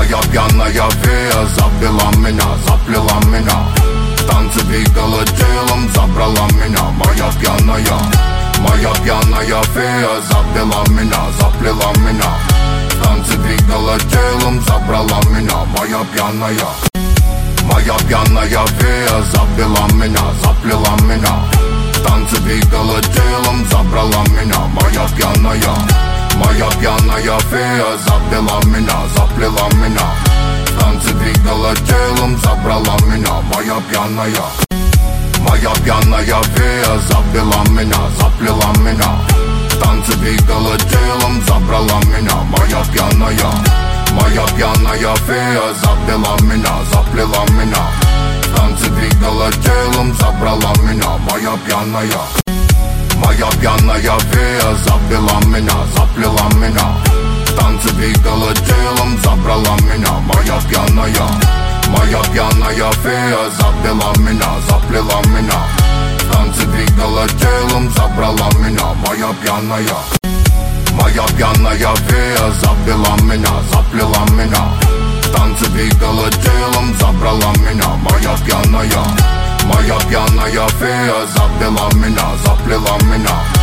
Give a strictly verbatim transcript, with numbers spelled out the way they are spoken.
Моя пьяная фея запила меня, заплела меня. В танце двигала телом, забрала меня. Моя пьяная, моя пьяная фея запила меня, заплела меня. В танце двигала телом, забрала меня. Моя пьяная, моя пьяная фея запила меня, заплела меня. В танце двигала телом, забрала меня. Моя пьяная, моя пьяная фея запила меня, заплела меня. В танце двигала телом, забрала меня. Моя пьяная, моя пьяная фея запила меня, заплела меня. В танце двигала телом, забрала меня. Моя пьяная, моя пьяная фея запила меня, заплела меня. В танце двигала телом, забрала меня. Моя пьяная, моя пьяная фея запила меня, заплела меня. В танце двигала телом, забрала меня. Моя пьяная, моя пьяная фея запила меня, заплела меня. В танце двигала телом, забрала меня. Моя пьяная, моя пьяная фея запила меня, заплела меня. В танце двигала телом, забрала меня. Моя пьяная, моя пьяная фея запила меня, заплела меня.